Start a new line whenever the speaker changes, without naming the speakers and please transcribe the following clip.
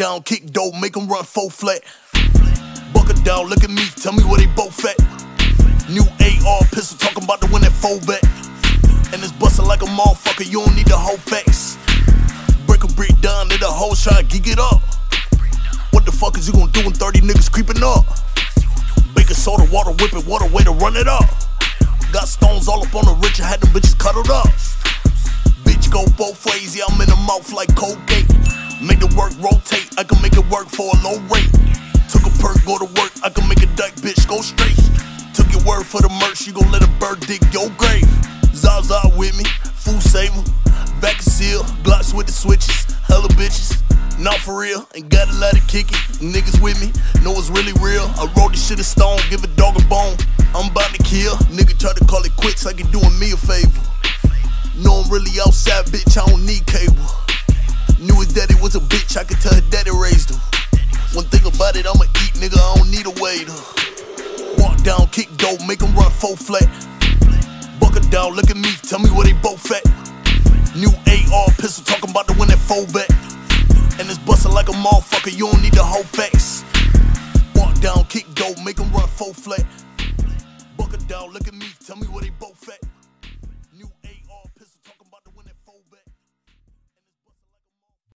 down, kick dough, make 'em run full flat. Buck it down, look at me, tell me where they both at. New AR pistol, talking about the one that fold back. And it's bustin' like a motherfucker, you don't need the whole facts. Break a brick down, let the whole try to geek it up. What the fuck is you gonna do when 30 niggas creeping up? Baking soda, water whipping, water way to run it up. Got stones all up on the rich, I had them bitches cuddled up. Bitch go both ways, yeah, I'm in the mouth like Colgate. Make the work rotate, I can make it work for a low rate. Took a perk, go to work, I can make a dyke bitch go straight. Took your word for the merch, you gon' let a bird dig your grave. Zaza with me, food saver, back and seal, Glocks with the switches, hella bitches. Not for real, ain't got a lot of kick it. Niggas with me, know it's really real. I roll this shit in stone, give a dog a bone. I'm about to kill, nigga try to call it quits like he doing me a favor. Know I'm really outside, bitch, I don't need cable. Knew his daddy was a bitch, I could tell her daddy raised him. One thing about it, I'ma eat, nigga, I don't need a waiter. Walk down, kick dough, make 'em run full flat. Buck it down, look at me, tell me where they both at. New AR pistol, talking about the one that fold back. And it's bustin' like a motherfucker, you don't need the whole facts. Walk down, kick dough, make 'em